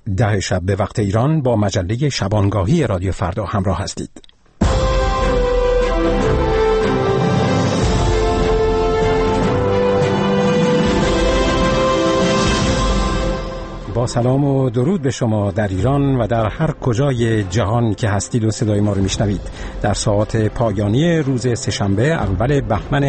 10 شب به وقت ایران با مجله شبانگاهی رادیو فردا همراه هستید. با سلام و درود به شما در ایران و در هر کجای جهان که هستید و صدای ما رو میشنوید. در ساعات پایانی روز سه‌شنبه اول بهمن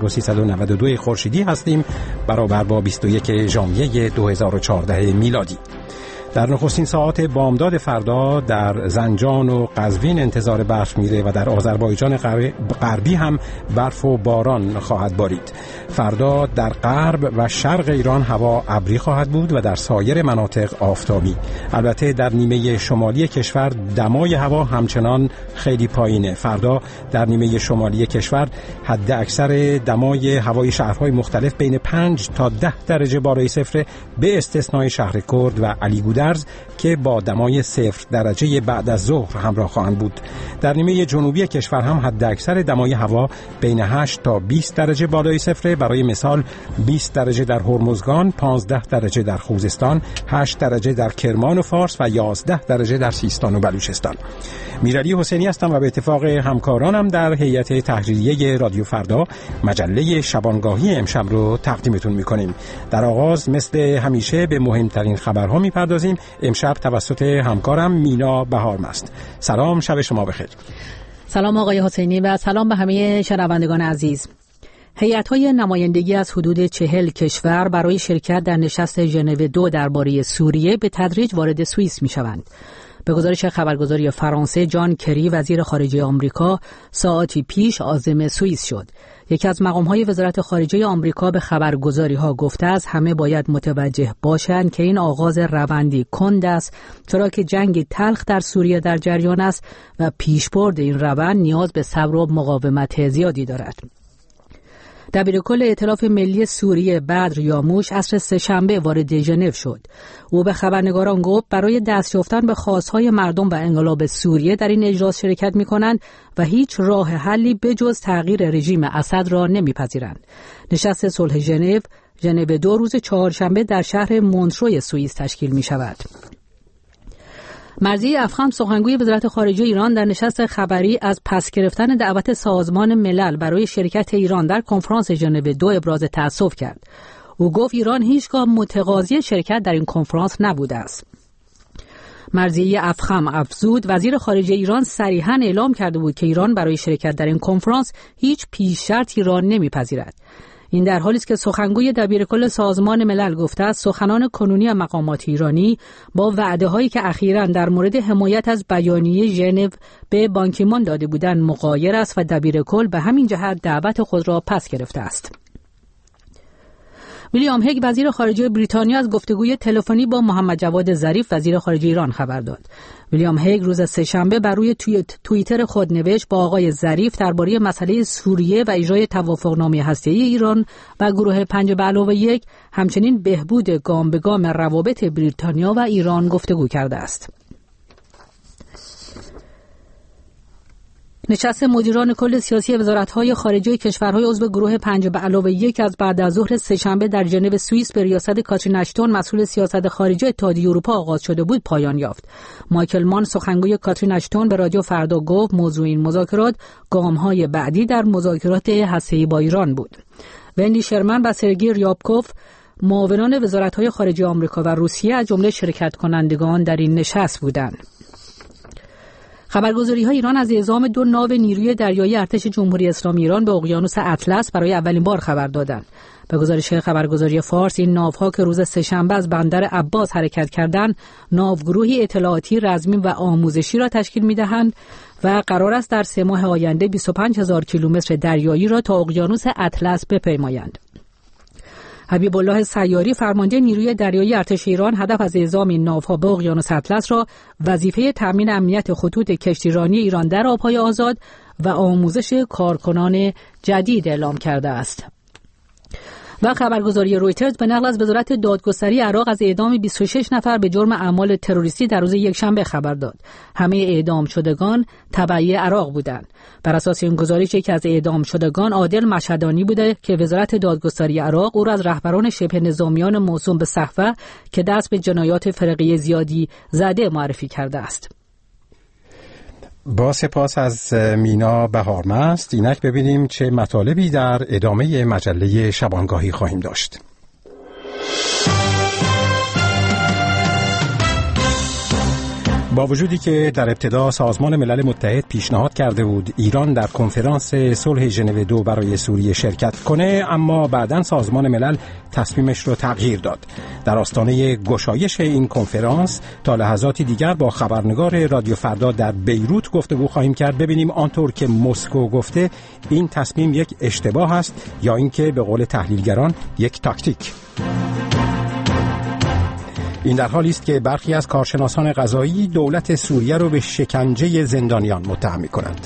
1392 خورشیدی هستیم، برابر با 21 ژانویه 2014 میلادی. در نخستین ساعات بامداد فردا در زنجان و قزوین انتظار برف میره و در آذربایجان غربی هم برف و باران خواهد بارید. فردا در غرب و شرق ایران هوا ابری خواهد بود و در سایر مناطق آفتابی. البته در نیمه شمالی کشور دمای هوا همچنان خیلی پایینه. فردا در نیمه شمالی کشور حد اکثر دمای هوای شهرهای مختلف بین 5 تا 10 درجه بالای صفر، به استثنای شهر کرد و علیگودرز که با دمای 0 درجه بعد از ظهر همراه خواهند بود. در نیمه جنوبی کشور هم حد اکثر دمای هوا بین 8 تا 20 درجه بالای صفر. برای مثال 20 درجه در هرمزگان، 15 درجه در خوزستان، 8 درجه در کرمان و فارس و 11 درجه در سیستان و بلوچستان. میرعلی حسینی هستم و به اتفاق همکارانم در هیئت تحریریه رادیو فردا مجله شبانگاهی امشب رو تقدیمتون میکنیم. در آغاز مثل همیشه به مهمترین خبرها میپردازیم. امشب توسط همکارم مینا بهارمست. سلام، شب شما بخیر. سلام آقای حسینی و سلام به همه شنوندگان عزیز. هیئت‌های نمایندگی از حدود 40 کشور برای شرکت در نشست ژنو 2 درباره سوریه به تدریج وارد سوئیس می‌شوند. به گزارش خبرگزاری فرانسه، جان کری وزیر خارجه آمریکا ساعاتی پیش عازم سوئیس شد. یکی از مقام‌های وزارت خارجه آمریکا به خبرگزاری‌ها گفته است همه باید متوجه باشند که این آغاز روندی کند است، چرا که جنگ تلخ در سوریه در جریان است و پیشبرد این روند نیاز به صبر و مقاومت زیادی دارد. دبیرکل ائتلاف ملی سوریه بدر یاموش عصر سه‌شنبه وارد ژنو شد. او به خبرنگاران گفت برای دست یافتن به خواستهای مردم و انقلاب سوریه در این اجلاس شرکت می‌کنند و هیچ راه حلی بجز تغییر رژیم اسد را نمی‌پذیرند. نشست صلح ژنو 2 روز چهارشنبه در شهر مونتروی سوئیس تشکیل می‌شود. مرضیه افخم سخنگوی وزارت خارجه ایران در نشست خبری از پس گرفتن دعوت سازمان ملل برای شرکت ایران در کنفرانس ژنو 2 ابراز تأسف کرد. او گفت ایران هیچگاه متقاضی شرکت در این کنفرانس نبوده است. مرضیه افخم افزود وزیر خارجه ایران صریحاً اعلام کرده بود که ایران برای شرکت در این کنفرانس هیچ پیش شرطی را نمیپذیرد. این در حالی است که سخنگوی دبیرکل سازمان ملل گفته است سخنان کنونی مقامات ایرانی با وعده‌هایی که اخیراً در مورد حمایت از بیانیه ژنو به بان کی مون داده بودند مغایر است و دبیرکل به همین جهت دعوت خود را پس گرفته است. ویلیام هگ وزیر خارجه بریتانیا از گفتگوی تلفنی با محمد جواد ظریف وزیر خارجه ایران خبر داد. ویلیام هگ روز سه‌شنبه بر روی توییتر خود نوشت با آقای ظریف درباره مسئله سوریه و اجرای توافقنامه هسته‌ای ایران و گروه 5+1 همچنین بهبود گام به گام روابط بریتانیا و ایران گفتگو کرده است. نشست مدیران کل سیاسی وزارت‌های خارجه کشورهای عضو گروه 5+1 از بعد از ظهر سه‌شنبه در ژنو سوئیس به ریاست کاترین اشتون مسئول سیاست خارجه اتحادیه اروپا آغاز شده بود پایان یافت. مایکل مان سخنگوی کاترین اشتون به رادیو فردا گفت موضوع این مذاکرات گام‌های بعدی در مذاکرات هسته‌ای با ایران بود. وندی شرمن و سرگئی ریابکوف معاونان وزارت‌های خارجه آمریکا و روسیه از جمله شرکت کنندگان در این نشست بودند. خبرگزاری‌های ایران از اعزام 2 ناو نیروی دریایی ارتش جمهوری اسلامی ایران به اقیانوس اطلس برای اولین بار خبر دادند. به گزارش خبرگزاری فارس این ناوها که روز سه‌شنبه از بندر عباس حرکت کردند، ناوگروهی اطلاعاتی رزمی و آموزشی را تشکیل می‌دهند و قرار است در 3 ماه آینده 25000 کیلومتر دریایی را تا اقیانوس اطلس بپیمایند. حبیب الله سیاری فرمانده نیروی دریایی ارتش ایران هدف از اعزام این ناوها به اقیانوس اطلس را وظیفه تامین امنیت خطوط کشتیرانی ایران در آبهای آزاد و آموزش کارکنان جدید اعلام کرده است. و خبرگزاری رویترز به نقل از وزارت دادگستری عراق از اعدام 26 نفر به جرم اعمال تروریستی در روز یکشنبه خبر داد. همه اعدام شدگان تبعی عراق بودند. بر اساس این گزارش یکی از اعدام شدگان عادل مشهدانی بوده که وزارت دادگستری عراق او را از رهبران شبه نظامیان موسوم به صحوه که دست به جنایات فرقه زیادی زده معرفی کرده است. با سپاس از مینا بهارمست. اینک ببینیم چه مطالبی در ادامه مجله شبانگاهی خواهیم داشت. با وجودی که در ابتدا سازمان ملل متحد پیشنهاد کرده بود ایران در کنفرانس صلح ژنو 2 برای سوریه شرکت کنه، اما بعداً سازمان ملل تصمیمش رو تغییر داد. در آستانه گشایش این کنفرانس تا لحظاتی دیگر با خبرنگار رادیو فردا در بیروت گفتگو خواهیم کرد. ببینیم آنطور که مسکو گفته این تصمیم یک اشتباه است یا اینکه به قول تحلیلگران یک تاکتیک. این در حالی است که برخی از کارشناسان قضایی دولت سوریه را به شکنجه زندانیان متهم می‌کنند.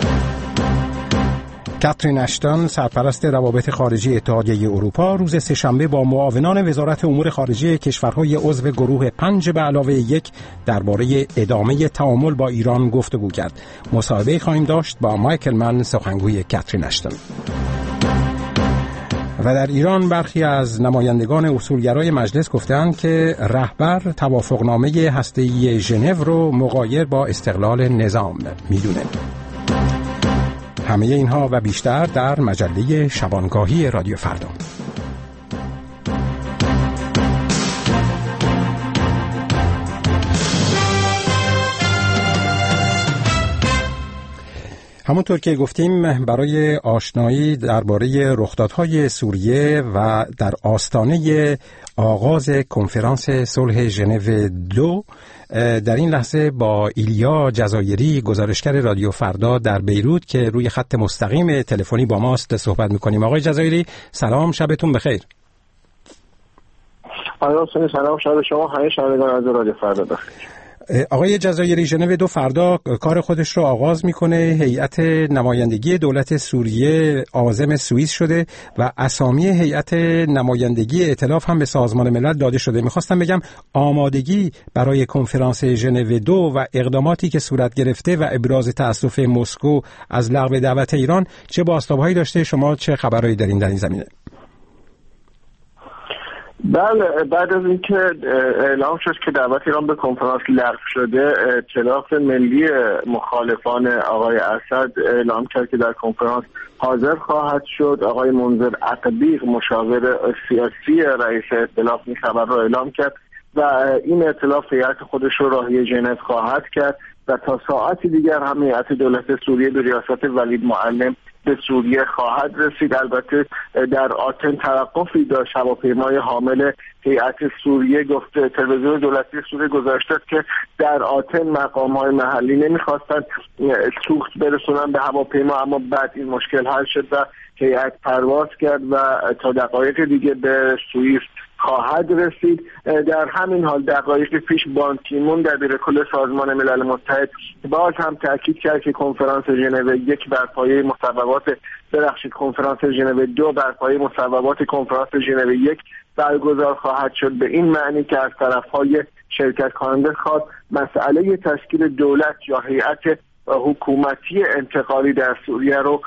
کاترین اشتون سرپرست روابط خارجی اتحادیه اروپا روز سه‌شنبه با معاونان وزارت امور خارجه کشورهای عضو گروه 5 به علاوه 1 درباره ادامه تعامل با ایران گفتگو کرد. مصاحبه خواهیم داشت با مایکل من، سخنگوی کاترین اشتون. و در ایران برخی از نمایندگان اصولگرای مجلس گفتند که رهبر توافقنامه هسته‌ای ژنو رو مغایر با استقلال نظام میدونه. همه اینها و بیشتر در مجله شبانگاهی رادیو فردا. همونطور که گفتیم برای آشنایی درباره رخدادهای سوریه و در آستانه آغاز کنفرانس صلح ژنو 2 در این لحظه با ایلیا جزایری گزارشگر رادیو فردا در بیروت که روی خط مستقیم تلفنی با ماست صحبت می‌کنیم. آقای جزایری سلام، شبتون بخیر. سلام، شب شما همه شنوندگان از رادیو فردا بخیر. آقای جزایری، ژنو 2 فردا کار خودش رو آغاز میکنه. هیئت نمایندگی دولت سوریه عازم سوئیس شده و اسامی هیئت نمایندگی ائتلاف هم به سازمان ملل داده شده. میخواستم بگم آمادگی برای کنفرانس ژنو 2 و اقداماتی که صورت گرفته و ابراز تأسف مسکو از لغو دعوت ایران چه بازتاب‌هایی داشته؟ شما چه خبرایی دارین در این زمینه؟ بله، بعد از اینکه اعلام شد که دعوت ایران به کنفرانس لغو شده، ائتلاف ملی مخالفان آقای اسد اعلام کرد که در کنفرانس حاضر خواهد شد. آقای منذر عقبیق مشاور سیاسی رئیس ائتلاف این خبر را اعلام کرد و این ائتلاف هیئت خودش رو راهی ژنو خواهد کرد و تا ساعتی دیگر هم هیئت دولت سوریه به ریاست ولید معلم به سوریه خواهد رسید. البته در آتن توقفی داشت. هواپیمای حامل هیئت سوریه گفته، تلویزیون دولتی سوریه گزارش داد که در آتن مقام‌های محلی نمی‌خواستند سوخت برسونن به هواپیما، اما بعد این مشکل حل شد و هیئت پرواز کرد و تا دقایق دیگه به سوئیس خواهد رسید. در همین حال دقایق پیش بان کی مون دبیر کل سازمان ملل متحد باز هم تاکید کرد که کنفرانس ژنو 1 بر پایه مصوبات کنفرانس ژنو 2 بر پایه مصوبات کنفرانس ژنو 1 برگزار خواهد شد، به این معنی که از طرف‌های شرکت کننده خواست مسئله تشکیل دولت یا هیئت حکومتی انتقالی در سوریه رو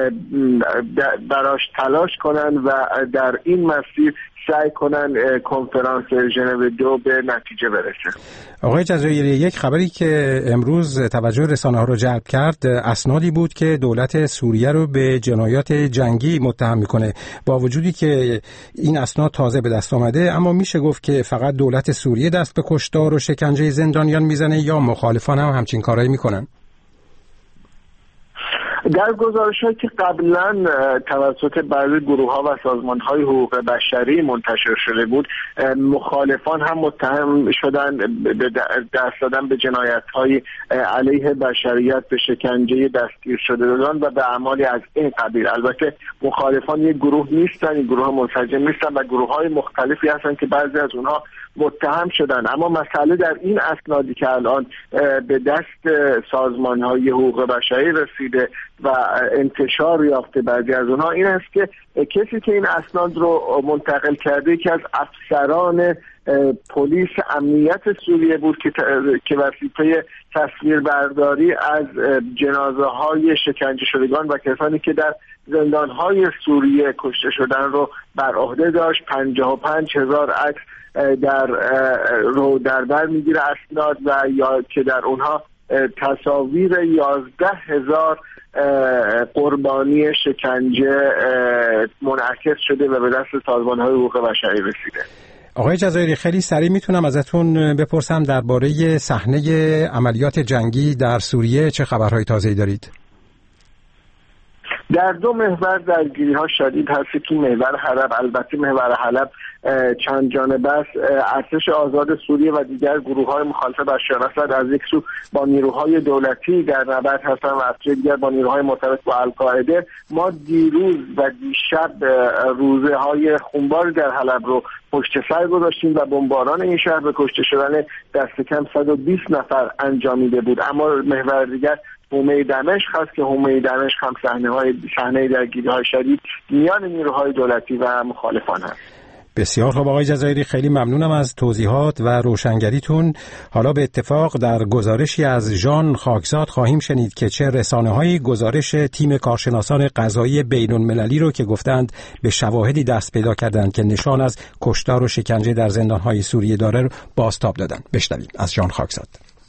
براش تلاش کنن و در این مسیر سعی کنن کنفرانس ژنو 2 به نتیجه برسه. آقای جزایری، یک خبری که امروز توجه رسانه‌ها رو جلب کرد اسنادی بود که دولت سوریه رو به جنایات جنگی متهم میکنه. با وجودی که این اسناد تازه به دست آمده، اما میشه گفت که فقط دولت سوریه دست به کشتار و شکنجه زندانیان میزنه یا مخالفان هم همچین کارایی میکنن؟ در گزارش‌هایی که قبلا توسط بعضی گروه‌ها و سازمان‌های حقوق بشری منتشر شده بود، مخالفان هم متهم شدن به دست دادن به جنایت‌های علیه بشریت، به شکنجه دستگیر شدگان و به اعمالی از این قبیل. البته مخالفان یک گروه نیستن، این گروه‌ها منسجم نیستن و گروه‌های مختلفی هستن که بعضی از اونها متهم شدن. اما مسئله در این اسنادی که الان به دست سازمان‌های حقوق بشری رسیده و انتشار یافته بعضی از اونها این است که کسی که این اسناد رو منتقل کرده که از افسران پلیس امنیت سوریه بود که وظیفه تصویربرداری از جنازه های شکنجه شدگان و کسانی که در زندان های سوریه کشته شدن رو بر عهده داشت. 55,000 عکس در بر میگیره اسناد و یا که در اونها تصاویر 11,000 قربانی شکنجه منعکس شده و به دست سازمان‌های حقوق بشری رسیده. آقای جزایری خیلی سریع میتونم ازتون بپرسم درباره صحنه عملیات جنگی در سوریه چه خبرهای تازه‌ای دارید؟ در 2 محور درگیری‌ها شدید هست که محور حلب، البته محور حلب چند جانبه است. ارتش آزاد سوریه و دیگر گروه‌های مخالف بشار اسد از یک سو با نیروهای دولتی در نبرد هستند و از دیگر با نیروهای مرتبط با القاعده. ما دیروز و دیشب روزه‌های خونبار در حلب رو پشت سر گذاشتیم و بمباران این شهر به کشته شدن دست کم 120 نفر انجامیده بود. اما محور دیگر حومه دمشق هست که حومه دمشق هم صحنه درگیری‌های شدید میان نیروهای دولتی و مخالفان هست. بسیار خوب آقای جزایری، خیلی ممنونم از توضیحات و روشنگریتون. حالا به اتفاق در گزارشی از ژان خاکزاد خواهیم شنید که چه رسانه‌هایی گزارش تیم کارشناسان قضایی بین‌المللی رو که گفتند به شواهدی دست پیدا کردند که نشان از کشتار و شکنجه در زندان‌های سوریه داره بازتاب دادند. بشنویم از ژان خاکزاد.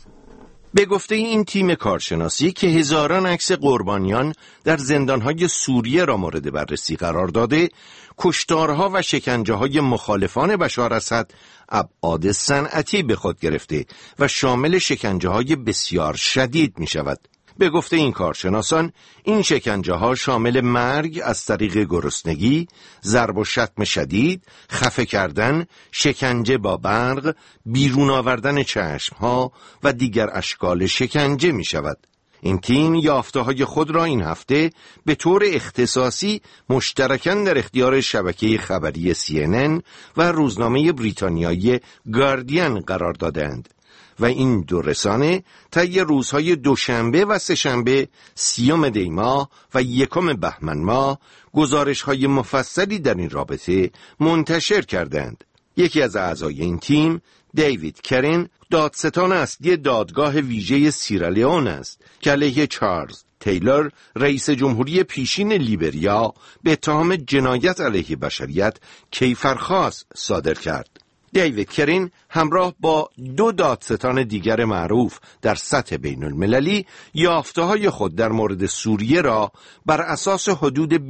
به گفته این تیم کارشناسی که هزاران عکس قربانیان در زندانهای سوریه را مورد بررسی قرار داده، کشتارها و شکنجه‌های مخالفان بشار اسد ابعاد صنعتی به خود گرفته و شامل شکنجه‌های بسیار شدید می شود. به گفته این کارشناسان این شکنجه‌ها شامل مرگ از طریق گرسنگی، ضرب و شتم شدید، خفه کردن، شکنجه با برق، بیرون آوردن چشم‌ها و دیگر اشکال شکنجه می شود. این تیم یافته‌های خود را این هفته به طور اختصاصی مشترکاً در اختیار شبکه خبری CNN و روزنامه بریتانیایی گاردین قرار دادند و این 2 رسانه طی روزهای دوشنبه و سه‌شنبه 30 دی ماه و 1 بهمن ماه گزارش‌های مفصلی در این رابطه منتشر کردند. یکی از اعضای این تیم، دیوید کرین، دادستان اصلی دادگاه ویژه سیرالیون است که علیه چارلز تیلور، رئیس جمهوری پیشین لیبریا، به اتهام جنایت علیه بشریت کیفرخواست صادر کرد. دیوید کرین همراه با 2 دادستان دیگر معروف در سطح بین المللی یافته‌های خود در مورد سوریه را بر اساس حدود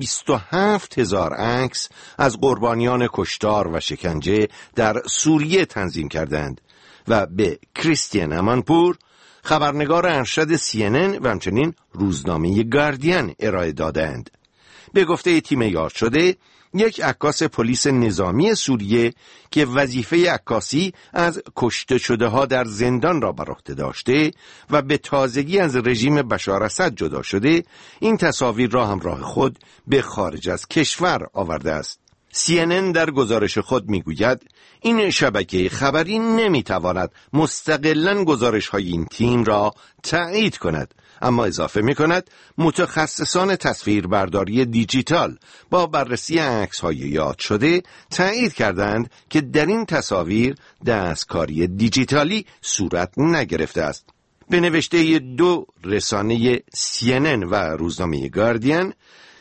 27,000 عکس از قربانیان کشتار و شکنجه در سوریه تنظیم کردند و به کریستین امانپور، خبرنگار ارشد CNN و همچنین روزنامه گاردین ارائه دادند. به گفته تیم یاد شده، یک عکاس پلیس نظامی سوریه که وظیفه عکاسی از کشته شده ها در زندان را بر عهده داشته و به تازگی از رژیم بشار اسد جدا شده، این تصاویر را همراه خود به خارج از کشور آورده است. CNN در گزارش خود میگوید این شبکه خبری نمیتواند مستقلاً گزارش‌های این تیم را تایید کند، اما اضافه می‌کند متخصصان تصویربرداری دیجیتال با بررسی عکس‌های یاد شده تایید کردند که در این تصاویر دستکاری دیجیتالی صورت نگرفته است. به نوشته 2 رسانه CNN و روزنامه گاردین،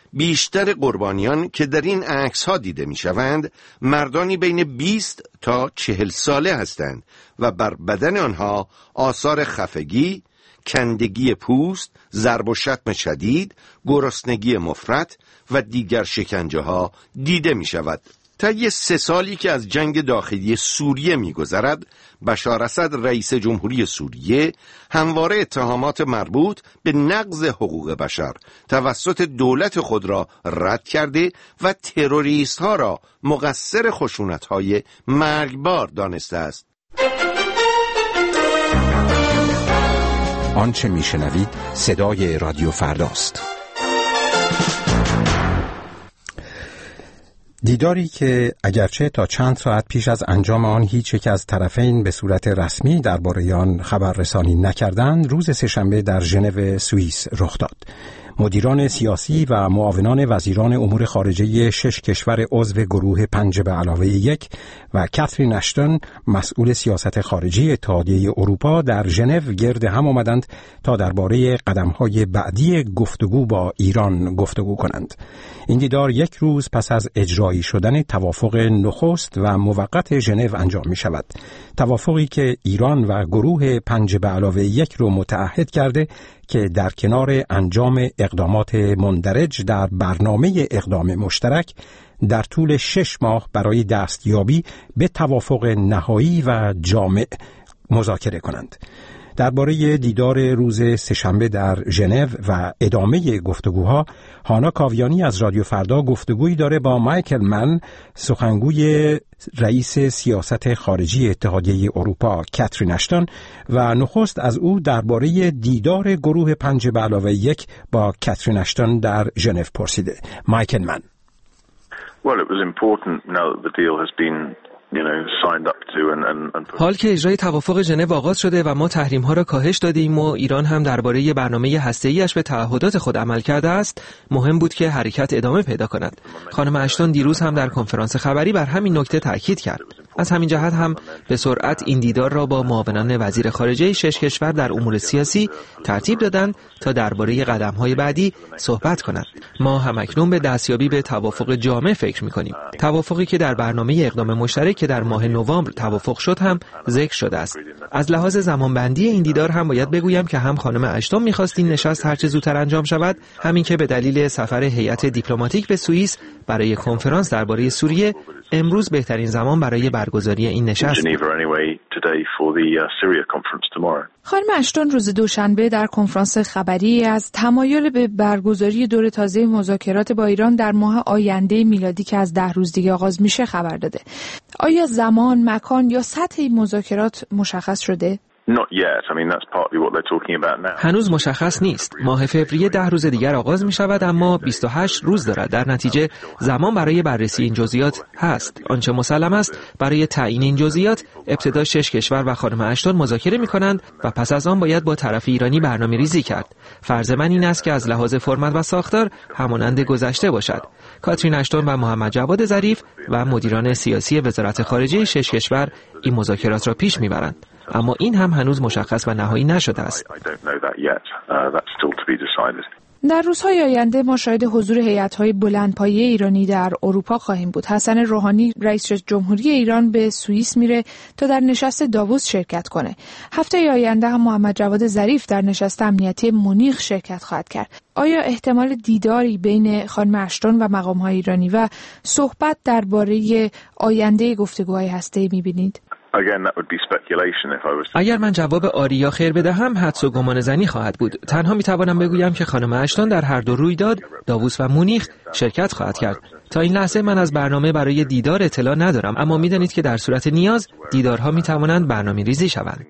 بیشتر قربانیان که در این عکس‌ها دیده می‌شوند مردانی بین 20 تا 40 ساله هستند و بر بدن آنها آثار خفگی، کندگی پوست، ضرب و شتم شدید، گرسنگی مفرط و دیگر شکنجه‌ها دیده می‌شود. طی 3 سالی که از جنگ داخلی سوریه می‌گذرد، بشار اسد رئیس جمهوری سوریه همواره اتهامات مربوط به نقض حقوق بشر توسط دولت خود را رد کرده و تروریست‌ها را مقصر خشونت‌های مرگبار دانسته است. آنچه میشنوید صدای رادیو فرداست. دیداری که اگرچه تا چند ساعت پیش از انجام آن هیچ یک از طرفین به صورت رسمی درباره آن خبررسانی نکردند، روز سه‌شنبه در ژنو سوئیس رخ داد. مدیران سیاسی و معاونان وزیران امور خارجه 6 کشور عضو گروه 5+1 و کاترین اشتون مسئول سیاست خارجی اتحادیه اروپا در ژنو گرد هم آمدند تا درباره قدم‌های بعدی گفتگو با ایران گفتگو کنند. این دیدار یک روز پس از اجرایی شدن توافق نخست و موقت ژنو انجام می شود. توافقی که ایران و گروه 5+1 رو متعهد کرده که در کنار انجام اقدامات مندرج در برنامه اقدام مشترک در طول 6 ماه برای دستیابی به توافق نهایی و جامع مذاکره کنند. درباره دیدار روز سه‌شنبه در ژنو و ادامه گفتگوها، هانا کاویانی از رادیو فردا گفتگویی داره با مایکل من، سخنگوی رئیس سیاست خارجی اتحادیه اروپا کاترین اشتون، و نخست از او درباره دیدار گروه 5+1 با کاترین اشتون در ژنو پرسیده. مایکل من. Well, it was important now that the deal has been signed up to and حال که اجرای توافق ژنو آغاز شده و ما تحریم‌ها را کاهش دادیم و ایران هم درباره برنامه هسته‌ایش به تعهدات خود عمل کرده است، مهم بود که حرکت ادامه پیدا کند. خانم اشتون دیروز هم در کنفرانس خبری بر همین نکته تاکید کرد. از همین جهت هم به سرعت این دیدار را با معاونان وزیر خارجه 6 کشور در امور سیاسی ترتیب دادند تا درباره قدم‌های بعدی صحبت کنند. ما همکنون به دستیابی به توافق جامع فکر می‌کنیم. توافقی که در برنامه اقدام مشترک که در ماه نوامبر توافق شد هم ذکر شده است. از لحاظ زمانبندی این دیدار هم باید بگویم که هم خانم اشتون می‌خواست این نشست هرچه زودتر انجام شود، همین که به دلیل سفر هیئت دیپلماتیک به سوئیس برای کنفرانس درباره سوریه امروز بهترین زمان برای برگزاری این نشست. خانم اشتون روز دوشنبه در کنفرانس خبری از تمایل به برگزاری دور تازه مذاکرات با ایران در ماه آینده میلادی که از 10 روز دیگه آغاز میشه خبر داده. آیا زمان، مکان یا سطح این مذاکرات مشخص شده؟ هنوز مشخص نیست. ماه فوریه 10 روز دیگر آغاز می شود، اما 28 روز دارد. در نتیجه زمان برای بررسی این جزئیات هست. آنچه مسلم است برای تعیین این جزئیات ابتدا 6 کشور و خانم اشتون مذاکره می کنند و پس از آن باید با طرف ایرانی برنامه‌ریزی کرد. فرض من این است که از لحاظ فرمت و ساختار همانند گذشته باشد. کاترین اشتون و محمد جواد ظریف و مدیران سیاسی وزارت خارجه 6 کشور این مذاکرات را پیش می‌برند. اما این هم هنوز مشخص و نهایی نشده است. در روزهای آینده ما شاهد حضور هیئت‌های بلندپایه ایرانی در اروپا خواهیم بود. حسن روحانی رئیس جمهوری ایران به سوئیس میره تا در نشست داووس شرکت کنه. هفته آینده هم محمد جواد ظریف در نشست امنیتی مونیخ شرکت خواهد کرد. آیا احتمال دیداری بین خانم اشتون و مقام‌های ایرانی و صحبت درباره آینده گفتگوهای هسته‌ای می‌بینید؟ اگر من جواب آری یا خیر بدهم حدس و گمان زنی خواهد بود. تنها میتوانم بگویم که خانم اشتون در هر دو رویداد داووس و مونیخ شرکت خواهد کرد. تا این لحظه من از برنامه برای دیدار اطلاع ندارم، اما میدانید که در صورت نیاز دیدارها میتوانند برنامه‌ریزی شوند.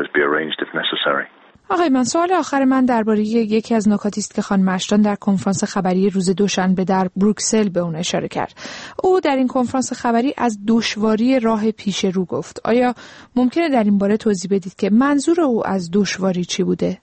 آقای من، سوال آخر من درباره یکی از نکاتی است که خانم اشتون در کنفرانس خبری روز دوشنبه در بروکسل به اون اشاره کرد. او در این کنفرانس خبری از دشواری راه پیش رو گفت. آیا ممکنه در این باره توضیح بدید که منظور او از دشواری چی بوده؟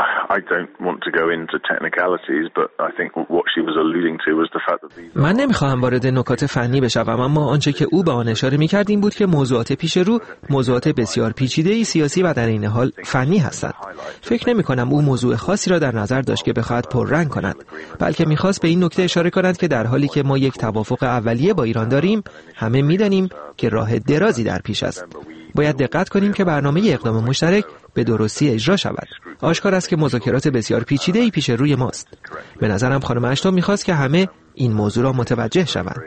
من نمیخواهم وارد نکات فنی بشوم، اما آنچه که او به آن اشاره می‌کرد این بود که موضوعات پیش رو موضوعات بسیار پیچیده‌ای سیاسی و در این حال فنی هستند. فکر نمی‌کنم او موضوع خاصی را در نظر داشت که بخواهد پررنگ کند، بلکه می‌خواست به این نکته اشاره کند که در حالی که ما یک توافق اولیه با ایران داریم، همه می‌دانیم که راه درازی در پیش است. باید دقت کنیم که برنامه اقدام مشترک به درستی اجرا شود. آشکار است که مذاکرات بسیار پیچیده‌ای پیش روی ماست. به نظرم خانم اشتون می‌خواست که همه این موضوع را متوجه شوند.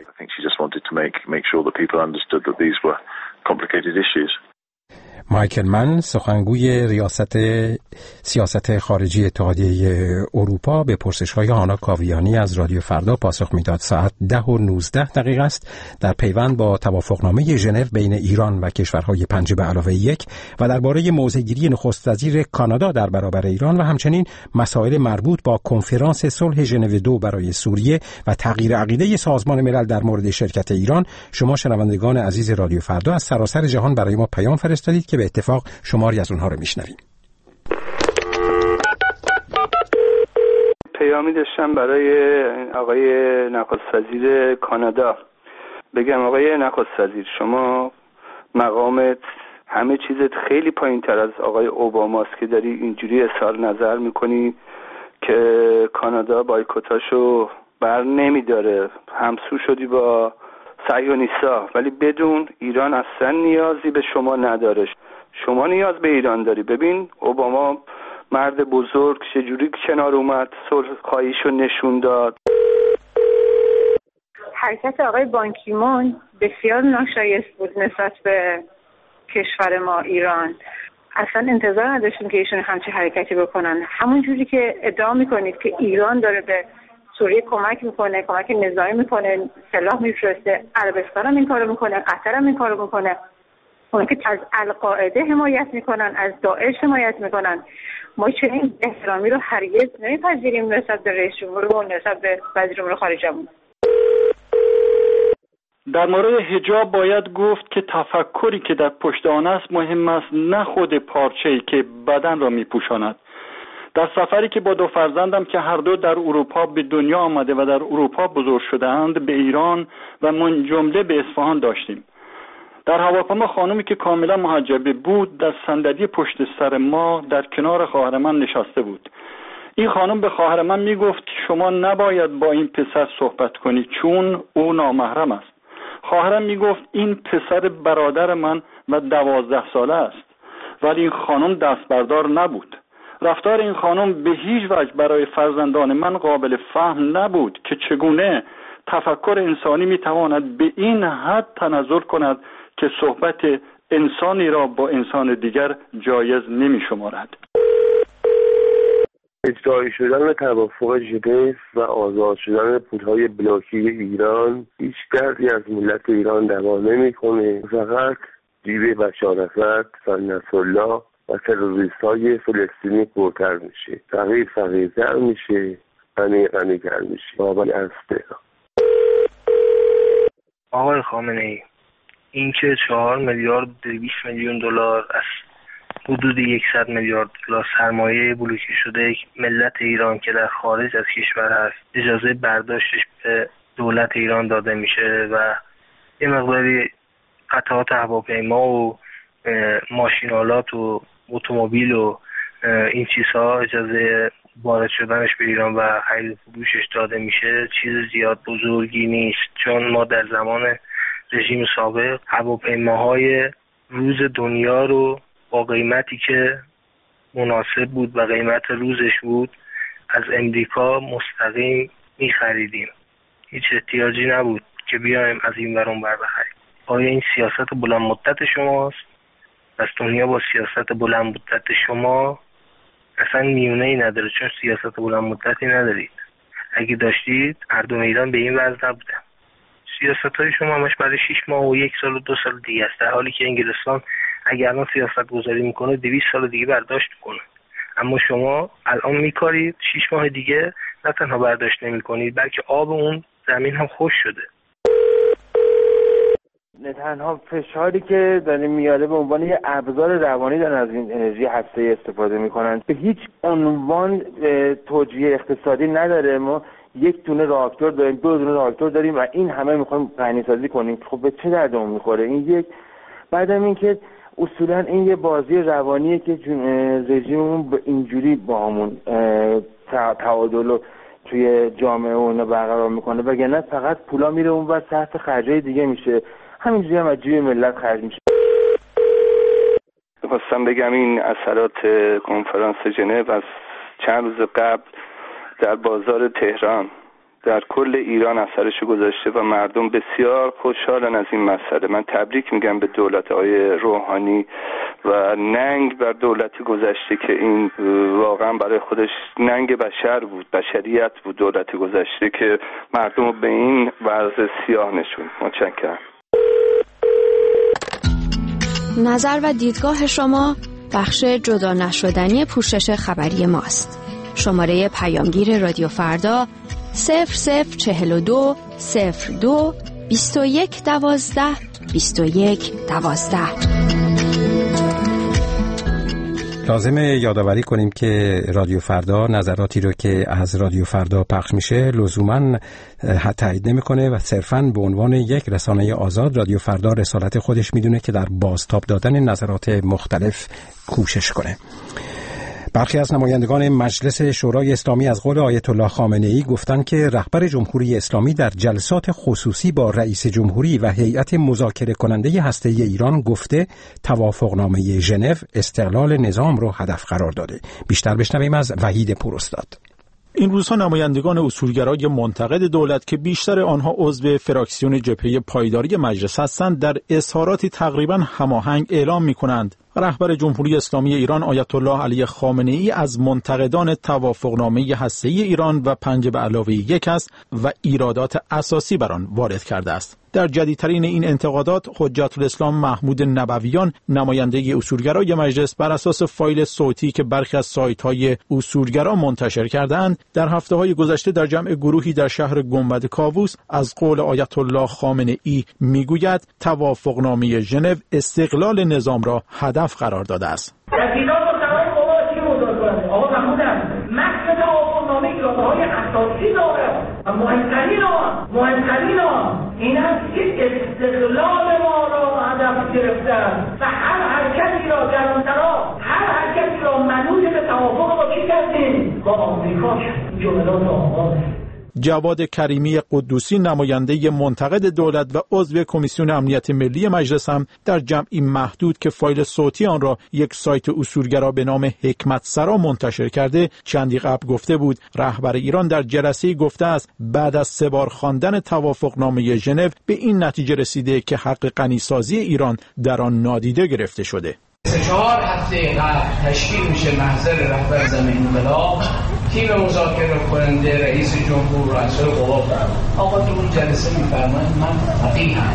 مایکل من، سخنگوی ریاست سیاست خارجی اتحادیه اروپا، به پرسش‌های هانا کاویانی از رادیو فردا پاسخ میداد. ساعت 10:19 است. در پیوند با توافقنامه ژنو بین ایران و کشورهای 5+1 و درباره موضع‌گیری نخست وزیر کانادا در برابر ایران و همچنین مسائل مربوط با کنفرانس صلح ژنو 2 برای سوریه و تغییر عقیده سازمان ملل در مورد شرکت ایران، شما شنوندگان عزیز رادیو فردا از سراسر جهان برای ما پیام فرستادید که به اتفاق شماری از اونها رو میشنویم. پیامی داشتم برای آقای نخست وزیر کانادا. بگم آقای نخست وزیر، شما مقامت همه چیزت خیلی پایین تر از آقای اوباماست که داری اینجوری اظهار نظر میکنی که کانادا بایکوتاشو بر نمیداره، همسو شدی با صهیونیست‌ها، ولی بدون ایران اصلا نیازی به شما نداره. شما نیاز به ایران داری. ببین اوباما مرد بزرگ چجوری کنار اومد، صلح خواهیشو نشون داد. حرکت آقای بانکیمون بسیار ناشایست بود نسبت به کشور ما ایران. اصلا انتظار نداشتیم که ایشون همچین حرکتی بکنن. همون جوری که ادعا میکنید که ایران داره به سوریه کمک میکنه، کمک نظامی میکنه، سلاح میفرسته، عربستان هم این کارو میکنه، قطر هم این کارو میکنه، اون که از القاعده حمایت میکنن، از داعش حمایت میکنن. ما چنین احترامی رو هرگز نمیپذیریم نسبت به رئیس جمهور و نسبت به وزیر امور خارجه‌مون. در مورد حجاب باید گفت که تفکری که در پشت آن است مهم است، نه خود پارچه‌ای که بدن را میپوشاند. در سفری که با دو فرزندم که هر دو در اروپا به دنیا آمده و در اروپا بزرگ شده‌اند به ایران و من جمله به اصفهان داشتیم. در هواپیما خانمی که کاملا محجبه بود در صندلی پشت سر ما در کنار خواهر من نشسته بود. این خانم به خواهر من میگفت که شما نباید با این پسر صحبت کنی چون او نامحرم است. خواهرم میگفت این پسر برادر من و 12 ساله است، ولی این خانم دست بردار نبود. رفتار این خانم به هیچ وجه برای فرزندان من قابل فهم نبود که چگونه تفکر انسانی میتواند به این حد تنزل کند که صحبت انسانی را با انسان دیگر جایز نمی‌شمارد. اجرایی شدن توافق ژنو و آزاد شدن پولهای بلاکی ایران هیچ دردی از ملت ایران دوا نمی‌کنه، فقط جیب بشار اسد، نصرالله و تروریست‌های فلسطینی پرتر میشه، فقیرتر میشه، غنی‌تر میشه. بابای استه آقای خامنه‌ای، این که 4 میلیارد 200 میلیون دلار از حدود 100 میلیارد دلار سرمایه بلوکه شده ملت ایران که در خارج از کشور هست اجازه برداشتش به دولت ایران داده میشه و یه مقداری قطعات هواپیما و ماشینالات و اتومبیل و این چیزها اجازه وارد شدنش به ایران و خرید فروشش داده میشه، چیز زیاد بزرگی نیست. چون ما در زمان رژیم سابق هواپیماهای روز دنیا رو با قیمتی که مناسب بود و قیمت روزش بود از امریکا مستقیم می‌خریدیم. هیچ احتیاجی نبود که بیایم از این ور اون ور بخریم. آیا این سیاست بلند مدت شماست؟ پس دنیا با سیاست بلند مدت شما اصلا میونه‌ای نداره، چون سیاست بلند مدتی ندارید. اگه داشتید مردم ایران به این وضع نبودن. سیاست‌های شما همش برای 6 ماه و 1 سال و 2 سال دیگه است، در حالی که انگلستان اگر الان سیاست گذاری میکنه 200 سال دیگه برداشت میکنه. اما شما الان میکارید 6 ماه دیگه نه تنها برداشت نمیکنید بلکه آب اون زمین هم خشک شده. نه تنها فشاری که داره میاره به عنوان یه ابزار روانی دارن از این انرژی هسته‌ای استفاده میکنن، به هیچ عنوان توجیه اقتصادی نداره. ما 1 دونه راکتور داریم، 2 دونه راکتور داریم و این همه میخوایم غنی‌سازی کنیم. خب به چه دردمون میخوره این؟ یک بعدم این که اصولا این یه بازی روانیه که رژیممون به اینجوری با همون تعادل رو توی جامعه اونو برقرار میکنه، وگرنه فقط پولا میره اون و صرف خرجای دیگه میشه، همینجوری هم از جیب ملت خرج میشه. خواستم بگم این اثرات کنفرانس ژنو از چند روز قبل در بازار تهران در کل ایران اثرشو گذاشته و مردم بسیار خوشحالن از این مسئله. من تبریک میگم به دولت آقای روحانی و ننگ بر دولت گذشته که این واقعا برای خودش ننگ بشر بود، بشریت بود. دولت گذشته که مردم به این وضع سیاه نشون. متشکرم. نظر و دیدگاه شما بخش جدا نشدنی پوشش خبری ماست. شماره پیامگیر رادیو فردا 0042 02 21 12 21 12. لازمه یادآوری کنیم که رادیو فردا نظراتی رو که از رادیو فردا پخش میشه لزوماً تایید نمیکنه و صرفاً به عنوان یک رسانه آزاد رادیو فردا رسالت خودش میدونه که در بازتاب دادن نظرات مختلف کوشش کنه. برخی از نمایندگان مجلس شورای اسلامی از قول آیت الله خامنه ای گفتند که رهبر جمهوری اسلامی در جلسات خصوصی با رئیس جمهوری و هیئت مذاکره کننده هسته‌ای ایران گفته توافقنامه ژنو استقلال نظام رو هدف قرار داده. بیشتر بشنویم از وحید پوراستاد. این روزها نمایندگان اصولگرای منتقد دولت که بیشتر آنها عضو فراکسیون جبهه پایداری مجلس هستند در اظهاراتی تقریباً هماهنگ اعلام می‌کنند رهبر جمهوری اسلامی ایران آیت الله علی خامنه ای از منتقدان توافقنامه هسته‌ای ایران و 5+1 است و ایرادات اساسی بر آن وارد کرده است. در جدیدترین این انتقادات حجت الاسلام محمود نبویان نماینده اصولگرای مجلس بر اساس فایل صوتی که برخی از سایت‌های اصولگرا منتشر کرده‌اند در هفته‌های گذشته در جمع گروهی در شهر گنبد کاووس از قول آیت الله خامنه ای میگوید توافقنامه ژنو استقلال نظام را هدف قرار داده است. آقا مقصد توافقنامه ایرادهای اساسی داره و مهمترین این است که استقلال ما را هدف گرفتن و هر حرکتی را منوط به توافق با کی کردیم؟ با آمریکا کردیم. جملات آغاز جواد کریمی قدوسی نماینده منتقد دولت و عضو کمیسیون امنیت ملی مجلس هم در جمعی محدود که فایل صوتی آن را یک سایت اصولگرا به نام حکمت سرا منتشر کرده چندی قبل گفته بود رهبر ایران در جلسه‌ای گفته است بعد از 3 بار خواندن توافقنامه ژنو به این نتیجه رسیده که حق غنیسازی ایران در آن نادیده گرفته شده. 4 هفته قبل تشکیل میشه محضر رهبر زمین انقلاب، تیم مذاکره کننده رئیس جمهور رؤسای قوا آقا تو اون جلسه میفرمایند من فقیهم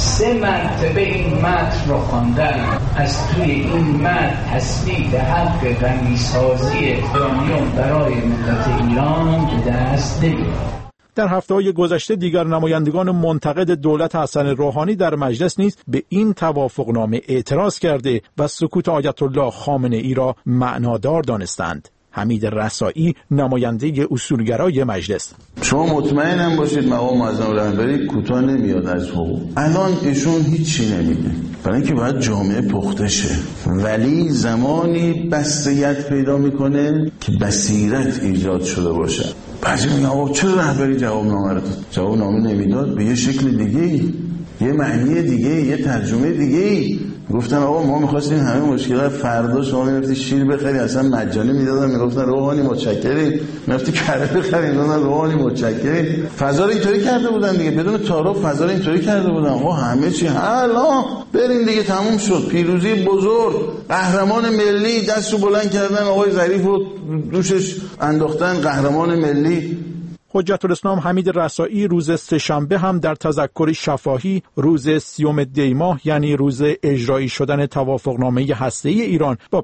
3 مرتبه این متن رو خواندم، از توی این متن تثبیت حق غنیسازی ایرانیان برای ملت ایران به دست نمیاد. در هفته‌های گذشته دیگر نمایندگان منتقد دولت حسن روحانی در مجلس نیز به این توافقنامه اعتراض کرده و سکوت آیت الله خامنه ای را معنادار دانستند. حمید رسایی نماینده اصولگرای مجلس: شما مطمئنم باشید مقام معظم رهبری کوتاه نمیاد از حقوق. الان ایشون هیچی نمیگه برای اینکه باید جامعه پخته شه، ولی زمانی بصیرت پیدا میکنه که بصیرت ایجاد شده باشه. بعضی میگن آقا چرا رهبری جوابنامه رو داد؟ جوابنامه نمیداد، به یه شکل دیگه‌ای، یه معنی دیگه‌ای، یه ترجمه دیگه‌ای. گفتن آقا ما می‌خواستیم همه مشکلات فردا شما می‌رفتی شیر بخری اصلا مجانی میدادن، میگفتن روحانی متشکریم، می‌رفتی کره بخری میدادن روحانی متشکریم. فضا رو اینطوری کرده بودن دیگه، بدون تعارف فضا رو اینطوری کرده بودن. آقا همه چی حالا بریم دیگه، تموم شد. پیروزی بزرگ، قهرمان ملی دستو بلند کردن، آقای ظریفو دوشش انداختن قهرمان ملی. حجت الاسلام حمید رسایی روز سه‌شنبه هم در تذکر شفاهی روز 30 دی ماه یعنی روز اجرایی شدن توافقنامه هسته‌ای ایران با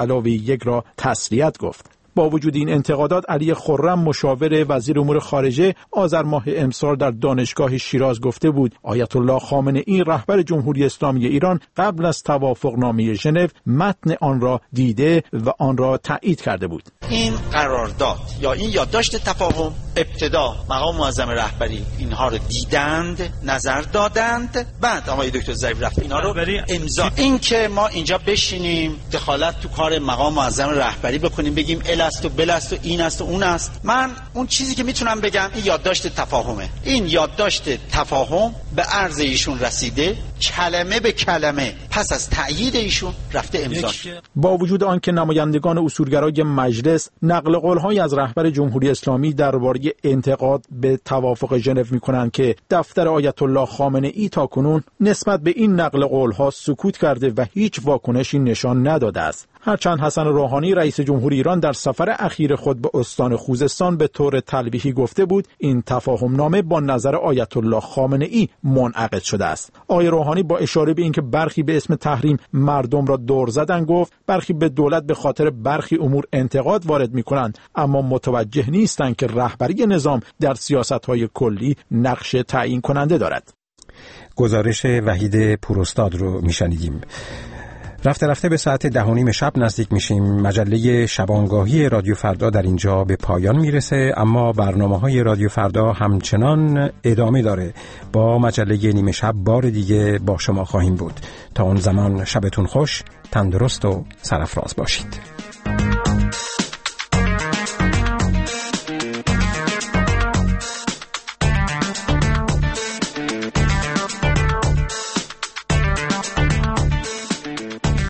5+1 را تسلیت گفت. با وجود این انتقادات علی خرم مشاور وزیر امور خارجه آذر ماه امسال در دانشگاه شیراز گفته بود آیت الله خامنه ای رهبر جمهوری اسلامی ایران قبل از توافقنامه ژنو متن آن را دیده و آن را تایید کرده بود. این قرارداد یا این یادداشت تفاهم ابتدا مقام معظم رهبری اینها رو دیدند، نظر دادند، بعد آقای دکتر ظریف رفت اینا رو امضا. این که ما اینجا بشینیم دخالت تو کار مقام معظم رهبری بکنیم، بگیم است و بلست و این است و اون است، من اون چیزی که میتونم بگم این یادداشت تفاهمه. این یادداشت تفاهم به عرض ایشون رسیده کلمه به کلمه، پس از تأیید ایشون رفته امضا. با وجود آنکه نمایندگان اصولگرای مجلس نقل قول‌های از رهبر جمهوری اسلامی درباره انتقاد به توافق ژنو می‌کنند که دفتر آیت الله خامنه ای تاکنون نسبت به این نقل قول‌ها سکوت کرده و هیچ واکنشی نشان نداده است. هرچند حسن روحانی رئیس جمهور ایران در سفر اخیر خود به استان خوزستان به طور تلویحی گفته بود این تفاهم نامه با نظر آیت الله خامنه ای منعقد شده است. آقای روحانی با اشاره به اینکه برخی به اسم تحریم مردم را دور زدن گفت برخی به دولت به خاطر برخی امور انتقاد وارد می‌کنند اما متوجه نیستند که رهبری نظام در سیاست‌های کلی نقش تعیین کننده دارد. گزارش وحید پوراستاد رو میشنیدیم. رفته رفته به ساعت 10:30 شب نزدیک میشیم. مجله شبانگاهی رادیو فردا در اینجا به پایان میرسه، اما برنامه‌های رادیو فردا همچنان ادامه داره. با مجله نیمه شب بار دیگه با شما خواهیم بود. تا اون زمان شبتون خوش، تندرست و سرافراز باشید.